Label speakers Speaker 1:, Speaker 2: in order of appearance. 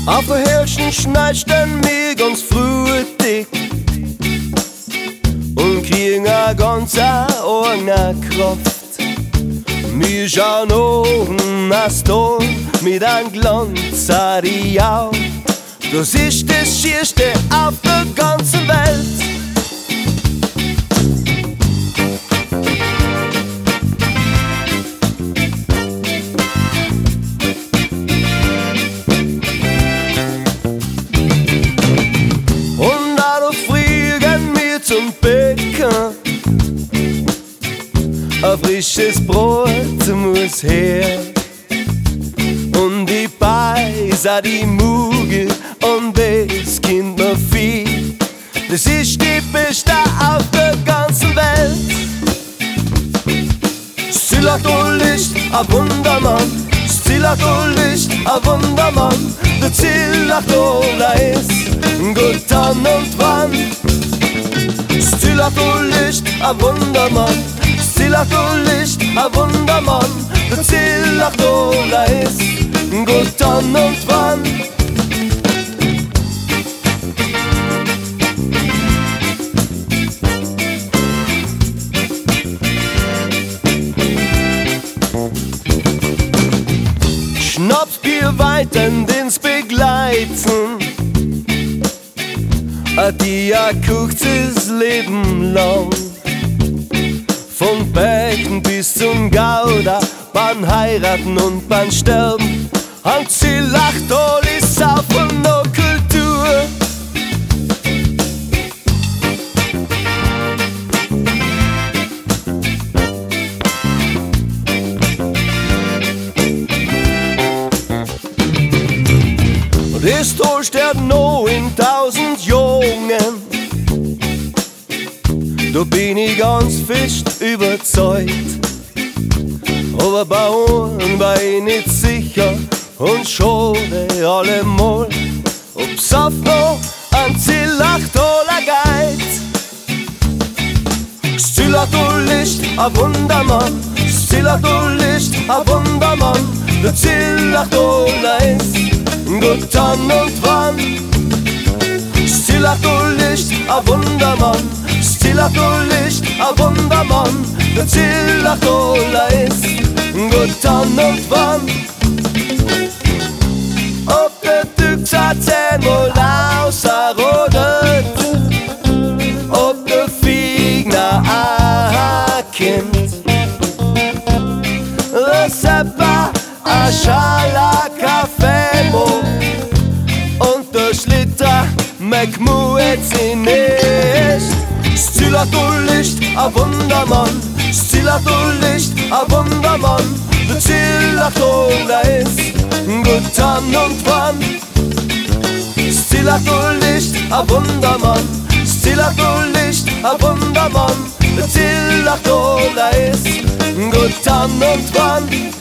Speaker 1: Auf der Hirschen schneidest mir ganz früh dick und kriegen a ganz eigene Kraft. Wir schauen oben als Ton mit einem Glanz an die Augen. Das ist das Schierste auf der ganzen Welt. Zum Bäcker, ein frisches Brot muss her. Und die Beißer, die Muge und das Kind noch viel. Das ist die Beste auf der ganzen Welt. Zillertal-Licht, ein Wundermann. Zillertal-Licht, ein Wundermann. Der Zillertal ist gut an und wann. Zillertal-Licht, ein Wundermann. Zillertal-Licht, ein Wundermann. Der Zillertal ist gut an und wann. Schnapsbier weitend ins Begleiten. Die kocht das Leben lang. Von Becken bis zum Gouda, beim Heiraten und beim Sterben. Am Zillertal ist Saufen noch Kultur. Das Tor sterben noch in 1000 Jungen. Da bin ich ganz fest überzeugt. Aber bei uns war ich nicht sicher und schade allemal, ob's auf noch ein Zillertaler geht. Das Zillertal-Licht, ein Wundermann. Das Zillertal-Licht, ein Wundermann. Der Zillertaler ist gut an und wann. Zillertal-Licht, ein Wundermann. Zillertal-Licht, ein Wundermann. Der Zillertaler ist gut an und wann. Ob der Düxer 10-mal ausrodert, ob der Fiegner kommt, der Seppa a Schala Kaffee mo und der Schlitter meg muet sie nicht. Das Zillertal-Licht, ein Wundermann. Das Zillertal-Licht, ein Wundermann. Der Zillertaler ist gut an und wann. Das Zillertal-Licht, ein Wundermann. Das Zillertal-Licht, ein Wundermann. Der Zillertaler ist gut an und wann.